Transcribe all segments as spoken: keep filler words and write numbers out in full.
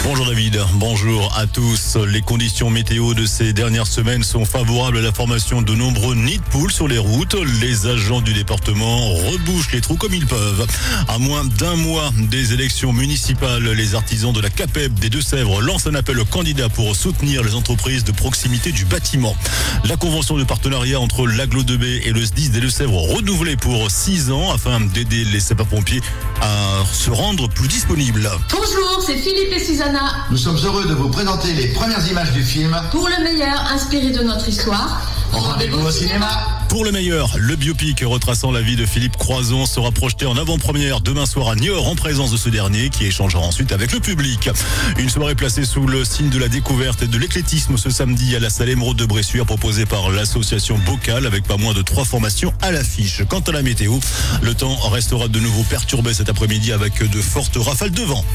Bonjour David, bonjour à tous. Les conditions météo de ces dernières semaines sont favorables à la formation de nombreux nids de poules sur les routes. Les agents du département rebouchent les trous comme ils peuvent. À moins d'un mois des élections municipales, les artisans de la CAPEB des Deux-Sèvres lancent un appel aux candidats pour soutenir les entreprises de proximité du bâtiment. La convention de partenariat entre l'Agglo deux B et le S D I S des Deux-Sèvres renouvelée pour six ans afin d'aider les sapeurs-pompiers à se rendre plus disponibles. Bonjour, c'est Philippe et Susanna. Nous sommes heureux de vous présenter les premières images du film Pour le meilleur, inspiré de notre histoire. Rendez-vous au cinéma. Pour le meilleur, le biopic retraçant la vie de Philippe Croizon sera projeté en avant-première demain soir à Niort en présence de ce dernier qui échangera ensuite avec le public. Une soirée placée sous le signe de la découverte et de l'éclectisme ce samedi à la salle Émeraude de Bressuire proposée par l'association Bocal avec pas moins de trois formations à l'affiche. Quant à la météo, le temps restera de nouveau perturbé cet après-midi avec de fortes rafales de vent.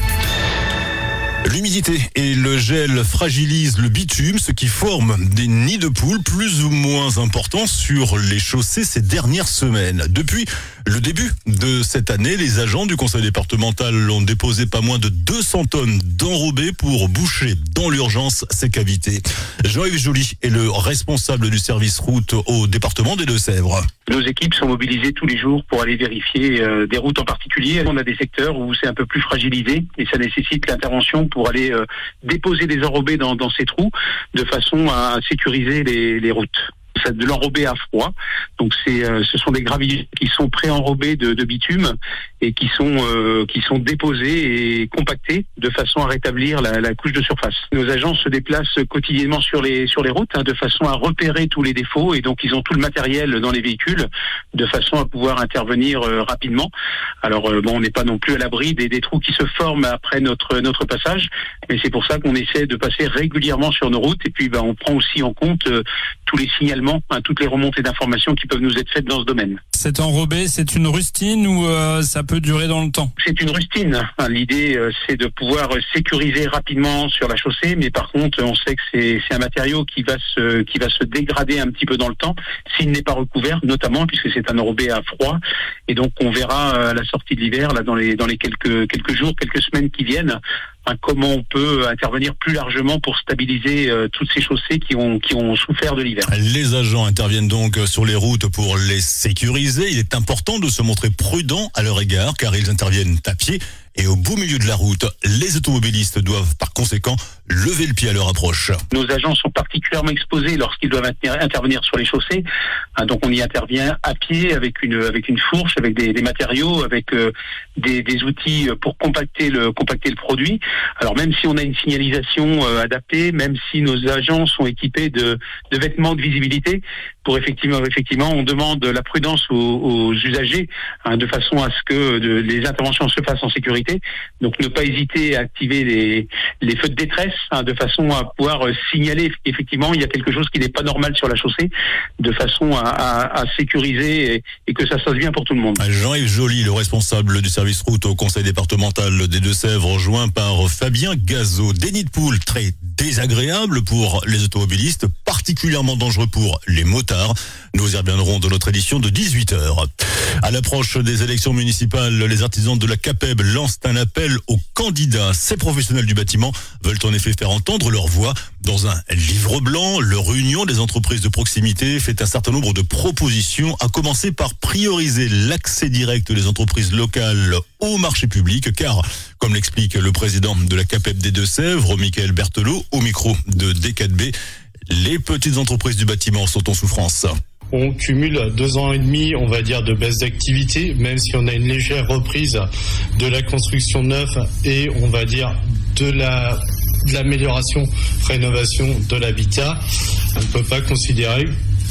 L'humidité et le gel fragilisent le bitume, ce qui forme des nids de poules plus ou moins importants sur les chaussées ces dernières semaines. Depuis le début de cette année, les agents du conseil départemental ont déposé pas moins de deux cents tonnes d'enrobés pour boucher dans l'urgence ces cavités. Jean-Yves Joly est le responsable du service route au département des Deux-Sèvres. Nos équipes sont mobilisées tous les jours pour aller vérifier euh, des routes en particulier. On a des secteurs où c'est un peu plus fragilisé et ça nécessite l'intervention pour aller euh, déposer des enrobés dans, dans ces trous de façon à sécuriser les, les routes. C'est de l'enrobé à froid, donc c'est, euh, ce sont des gravillons qui sont pré-enrobés de, de bitume et qui sont euh, qui sont déposés et compactés de façon à rétablir la, la couche de surface. Nos agents se déplacent quotidiennement sur les sur les routes hein, de façon à repérer tous les défauts et donc ils ont tout le matériel dans les véhicules de façon à pouvoir intervenir euh, rapidement. Alors euh, bon, on n'est pas non plus à l'abri des, des trous qui se forment après notre notre passage, mais c'est pour ça qu'on essaie de passer régulièrement sur nos routes et puis ben, on prend aussi en compte euh, tous les signalements, hein, toutes les remontées d'informations qui peuvent nous être faites dans ce domaine. Cet enrobé, c'est une rustine ou euh, ça peut durer dans le temps? C'est une rustine. Hein. L'idée, euh, c'est de pouvoir sécuriser rapidement sur la chaussée, mais par contre, on sait que c'est, c'est un matériau qui va se qui va se dégrader un petit peu dans le temps s'il n'est pas recouvert, notamment puisque c'est un enrobé à froid. Et donc, on verra euh, à la sortie de l'hiver, là, dans les dans les quelques quelques jours, quelques semaines qui viennent, hein, comment on peut intervenir plus largement pour stabiliser euh, toutes ces chaussées qui ont qui ont souffert de l'hiver. Les agents interviennent donc sur les routes pour les sécuriser. Il est important de se montrer prudent à leur égard car ils interviennent à pied et au beau milieu de la route. Les automobilistes doivent par conséquent lever le pied à leur approche. Nos agents sont particulièrement exposés lorsqu'ils doivent intervenir sur les chaussées. Hein, donc on y intervient à pied avec une avec une fourche, avec des, des matériaux, avec euh, des, des outils pour compacter le compacter le produit. Alors même si on a une signalisation euh, adaptée, même si nos agents sont équipés de, de vêtements de visibilité, pour effectivement effectivement on demande la prudence aux, aux usagers hein, de façon à ce que de, les interventions se fassent en sécurité. Donc ne pas hésiter à activer les, les feux de détresse hein, de façon à pouvoir signaler effectivement il y a quelque chose qui n'est pas normal sur la chaussée, de façon à, à, à sécuriser et, et que ça se passe bien pour tout le monde. Jean-Yves Joly, le responsable du service route au conseil départemental des Deux-Sèvres, rejoint par Fabien Gazot. Des nids de poules très désagréables pour les automobilistes, particulièrement dangereux pour les motards. Nous y reviendrons dans notre édition de dix-huit heures. À l'approche des élections municipales, les artisans de la CAPEB lancent un appel aux candidats. Ces professionnels du bâtiment veulent en effet faire entendre leur voix. Dans un livre blanc, leur union des entreprises de proximité fait un certain nombre de propositions, à commencer par prioriser l'accès direct des entreprises locales au marché public, car, comme l'explique le président de la CAPEB des Deux-Sèvres, Michael Berthelot, au micro de D quatre B, les petites entreprises du bâtiment sont en souffrance. On cumule deux ans et demi, on va dire, de baisse d'activité, même si on a une légère reprise de la construction neuve et on va dire de la de l'amélioration, rénovation de l'habitat. On ne peut pas considérer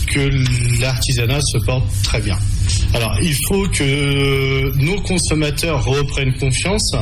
que l'artisanat se porte très bien. Alors, il faut que nos consommateurs reprennent confiance.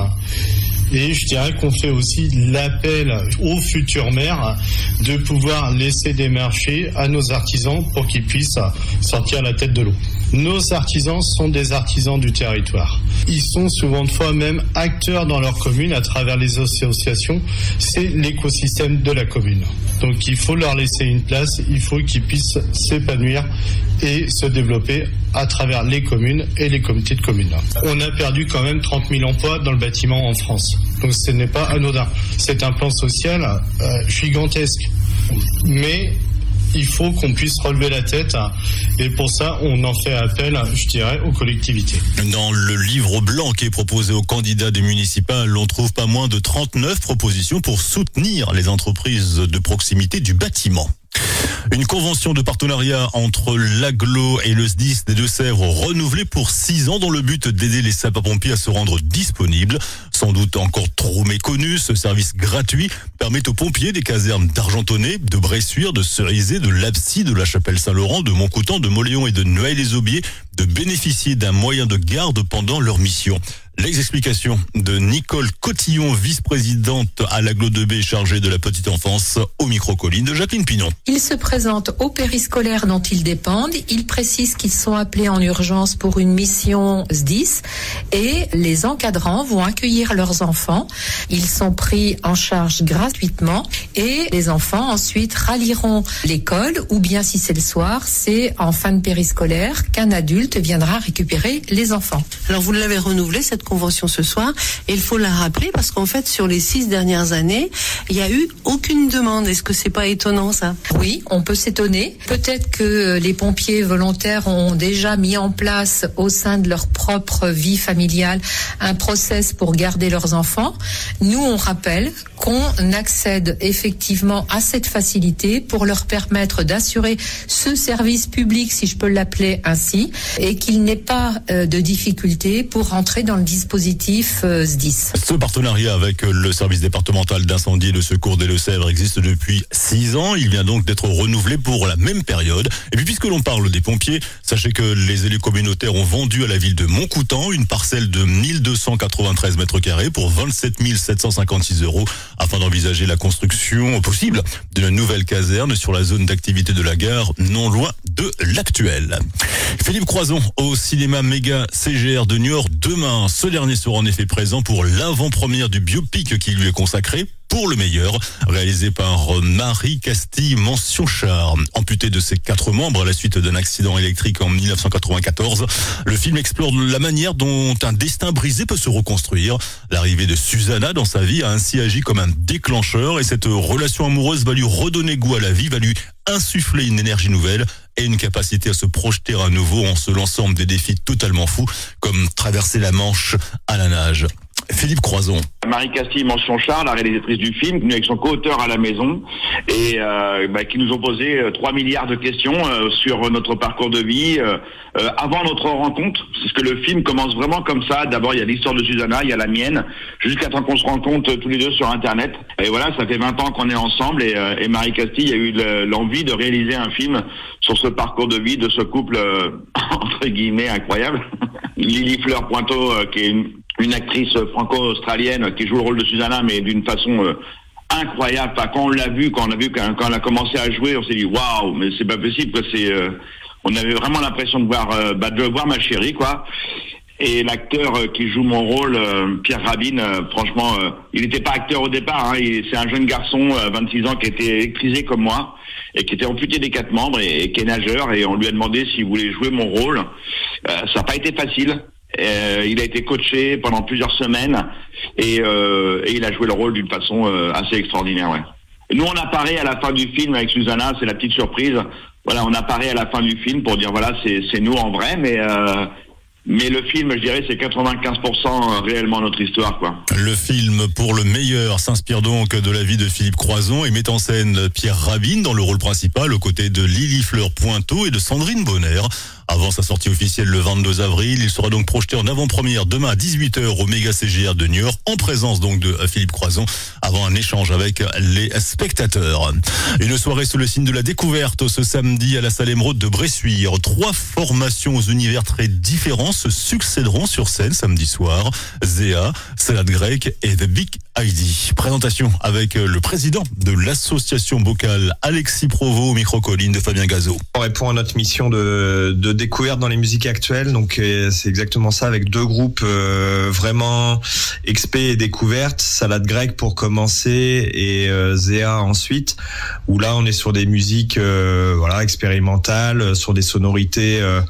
Et je dirais qu'on fait aussi l'appel aux futurs maires de pouvoir laisser des marchés à nos artisans pour qu'ils puissent sortir la tête de l'eau. Nos artisans sont des artisans du territoire. Ils sont souvent de fois même acteurs dans leur commune à travers les associations. C'est l'écosystème de la commune. Donc il faut leur laisser une place, il faut qu'ils puissent s'épanouir et se développer à travers les communes et les comités de communes. On a perdu quand même trente mille emplois dans le bâtiment en France. Donc ce n'est pas anodin. C'est un plan social euh, gigantesque. Mais il faut qu'on puisse relever la tête et pour ça, on en fait appel, je dirais, aux collectivités. Dans le livre blanc qui est proposé aux candidats des municipales, on trouve pas moins de trente-neuf propositions pour soutenir les entreprises de proximité du bâtiment. Une convention de partenariat entre l'Agglo et le S D I S des Deux-Sèvres renouvelée pour six ans dans le but d'aider les sapeurs-pompiers à se rendre disponibles. Sans doute encore trop méconnu, ce service gratuit permet aux pompiers des casernes d'Argentonnet, de Bressuire, de Cerizay, de Lapsy, de la Chapelle-Saint-Laurent, de Montcoutan, de Mauléon et de Noailles-les-Aubiers de bénéficier d'un moyen de garde pendant leur mission. Les explications de Nicole Cotillon, vice-présidente à l'Agglo deux B chargée de la petite enfance, au micro-colline de Jacqueline Pinon. Ils se présentent aux périscolaires dont ils dépendent. Ils précisent qu'ils sont appelés en urgence pour une mission S D I S et les encadrants vont accueillir leurs enfants. Ils sont pris en charge gratuitement et les enfants ensuite rallieront l'école ou bien si c'est le soir, c'est en fin de périscolaire qu'un adulte viendra récupérer les enfants. Alors vous l'avez renouvelé cette convention ce soir et il faut la rappeler parce qu'en fait sur les six dernières années il n'y a eu aucune demande. Est-ce que c'est pas étonnant ça? Oui, on peut s'étonner. Peut-être que les pompiers volontaires ont déjà mis en place au sein de leur propre vie familiale un process pour garder leurs enfants. Nous on rappelle qu'on accède effectivement à cette facilité pour leur permettre d'assurer ce service public, si je peux l'appeler ainsi, et qu'il n'ait pas euh, de difficulté pour rentrer dans le dispositif euh, S D I S. Ce partenariat avec le service départemental d'incendie et de secours des Deux-Sèvres existe depuis six ans. Il vient donc d'être renouvelé pour la même période. Et puis puisque l'on parle des pompiers, sachez que les élus communautaires ont vendu à la ville de Montcoutan une parcelle de mille deux cent quatre-vingt-treize mètres carrés pour vingt-sept mille sept cent cinquante-six euros afin d'envisager la construction possible d'une nouvelle caserne sur la zone d'activité de la gare, non loin de l'actuelle. Philippe Croizon au cinéma Méga C G R de Niort demain. Ce dernier sera en effet présent pour l'avant-première du biopic qui lui est consacré, Pour le meilleur, réalisé par Marie Castille Mention-Char. Amputé de ses quatre membres à la suite d'un accident électrique en dix-neuf cent quatre-vingt-quatorze, le film explore la manière dont un destin brisé peut se reconstruire. L'arrivée de Susanna dans sa vie a ainsi agi comme un déclencheur et cette relation amoureuse va lui redonner goût à la vie, va lui insuffler une énergie nouvelle et une capacité à se projeter à nouveau en se lançant des défis totalement fous comme traverser la Manche à la nage. Philippe Croizon. Marie Castille Mention-Char, la réalisatrice du film, venue avec son co-auteur à la maison et euh, bah, qui nous ont posé euh, trois milliards de questions euh, sur notre parcours de vie euh, euh, avant notre rencontre. Parce que le film commence vraiment comme ça. D'abord, il y a l'histoire de Susanna, il y a la mienne, jusqu'à temps qu'on se rencontre tous les deux sur Internet. Et voilà, ça fait vingt ans qu'on est ensemble et, euh, et Marie Castille a eu le, l'envie de réaliser un film sur ce parcours de vie de ce couple euh, entre guillemets incroyable. Lily Fleur Pointeau, euh, qui est une une actrice franco-australienne qui joue le rôle de Susanna, mais d'une façon euh, incroyable. Enfin, quand on l'a vu, quand on a vu quand, quand elle a commencé à jouer, on s'est dit waouh, mais c'est pas possible. Quoi. C'est, euh, on avait vraiment l'impression de voir, euh, bah, de voir ma chérie, quoi. Et l'acteur euh, qui joue mon rôle, euh, Pierre Rabin, euh, franchement, euh, il n'était pas acteur au départ. Hein, il, c'est un jeune garçon, euh, vingt-six ans, qui était électrisé comme moi et qui était amputé des quatre membres et, et qui est nageur. Et on lui a demandé s'il voulait jouer mon rôle. Euh, ça n'a pas été facile. Euh, il a été coaché pendant plusieurs semaines et, euh, et il a joué le rôle d'une façon euh, assez extraordinaire. Ouais. Nous, on apparaît à la fin du film avec Susanna, c'est la petite surprise. Voilà, on apparaît à la fin du film pour dire voilà, c'est, c'est nous en vrai, mais euh, mais le film, je dirais, c'est quatre-vingt-quinze pour cent réellement notre histoire, quoi. Le film Pour le meilleur s'inspire donc de la vie de Philippe Croizon et met en scène Pierre Rabin dans le rôle principal aux côtés de Lily Fleur Pointeau et de Sandrine Bonner. Avant sa sortie officielle le vingt-deux avril, il sera donc projeté en avant-première demain à dix-huit heures au Méga C G R de Niort, en présence donc de Philippe Croizon, avant un échange avec les spectateurs. Une soirée sous le signe de la découverte ce samedi à la salle Émeraude de Bressuire. Trois formations aux univers très différents se succéderont sur scène samedi soir. Zéa, Salade grecque et The Big I D. Présenté présentation avec le président de l'association Bocal, Alexis Provost, au micro-colline de Fabien Gazot. On répond à notre mission de, de découverte dans les musiques actuelles, donc c'est exactement ça, avec deux groupes euh, vraiment experts et découvertes, Salade Grecque pour commencer et euh, Zéa ensuite, où là on est sur des musiques euh, voilà expérimentales, sur des sonorités euh,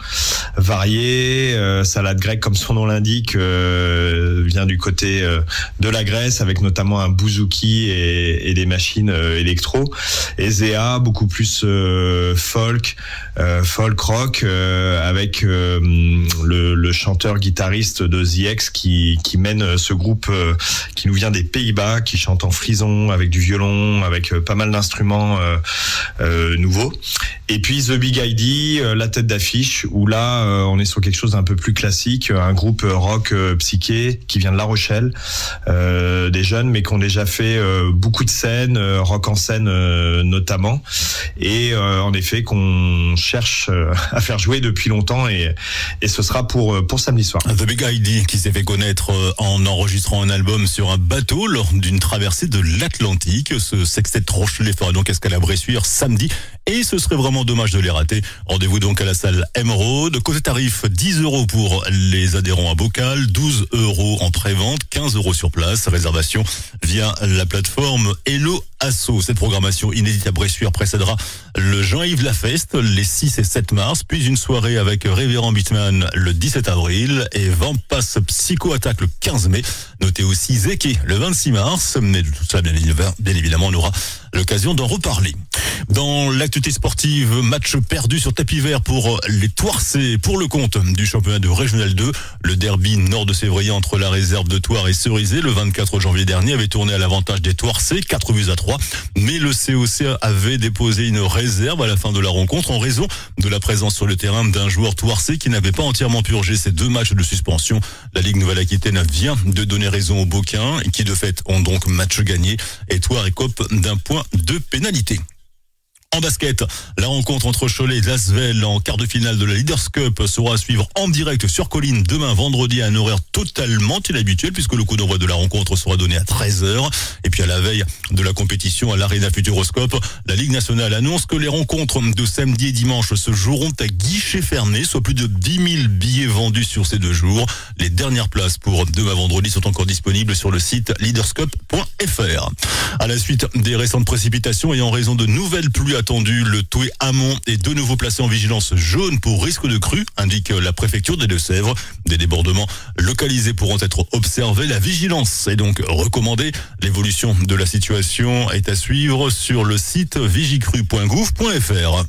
variées. Euh, Salade Grecque, comme son nom l'indique, euh, vient du côté euh, de la Grèce, avec notamment un bouzouki et, et des machines euh, électro. Et Zéa, beaucoup plus euh, folk, euh, folk rock, euh, avec euh, le, le chanteur guitariste de The X qui, qui mène ce groupe euh, qui nous vient des Pays-Bas, qui chante en frison, avec du violon, avec euh, pas mal d'instruments euh, euh, nouveaux. Et puis The Big I D, euh, la tête d'affiche, où là euh, on est sur quelque chose d'un peu plus classique, un groupe rock euh, psyché qui vient de La Rochelle, euh, des jeunes mais qui ont déjà fait euh, beaucoup de scènes, euh, rock en scène euh, notamment, et euh, en effet qu'on cherche euh, à faire jouer depuis longtemps, et, et ce sera pour, pour samedi soir. The Big I D qui s'est fait connaître en enregistrant un album sur un bateau lors d'une traversée de l'Atlantique. Ce sextet Rochelet fera donc escale à Bressuire samedi, et ce serait vraiment dommage de les rater. Rendez-vous donc à la salle Emeraude. Côté tarif, dix euros pour les adhérents à Bocal, douze euros en pré-vente, quinze euros sur place. Réservation via la plateforme Hello Asso. Cette programmation inédite à Bressuire précédera le Jean-Yves Lafeste les six et sept mars, puis une soirée avec Révérend Beatman le dix-sept avril et Vampas Psycho Attack le quinze mai. Notez aussi Zeke le vingt-six mars. Mais de tout ça, bien évidemment, on aura l'occasion d'en reparler. Dans l'actualité sportive, match perdu sur tapis vert pour les Thouarsais pour le compte du championnat de Régional deux. Le derby nord de Sévrier entre la réserve de Thouars et Cerizay le vingt-quatre janvier dernier avait tourné à l'avantage des Thouarsais, quatre buts à trois. Mais le C O C avait déposé une réserve à la fin de la rencontre en raison de la présence sur le terrain d'un joueur Thouarsais qui n'avait pas entièrement purgé ses deux matchs de suspension. La Ligue Nouvelle-Aquitaine vient de donner raison aux Beaucains qui de fait ont donc match gagné, et Thouars écope d'un point de pénalité. En basket, la rencontre entre Cholet et Lasvel en quart de finale de la Leaders Cup sera à suivre en direct sur Colline demain vendredi à un horaire totalement inhabituel, puisque le coup d'envoi de la rencontre sera donné à treize heures. Et puis à la veille de la compétition à l'Arena Futuroscope, la Ligue nationale annonce que les rencontres de samedi et dimanche se joueront à guichet fermé, soit plus de dix mille billets vendus sur ces deux jours. Les dernières places pour demain vendredi sont encore disponibles sur le site leaderscup point f r. À la suite des récentes précipitations et en raison de nouvelles pluies attendu, le Toué Amont est de nouveau placé en vigilance jaune pour risque de crue, indique la préfecture des Deux-Sèvres. Des débordements localisés pourront être observés. La vigilance est donc recommandée. L'évolution de la situation est à suivre sur le site vigicru point gouv point f r.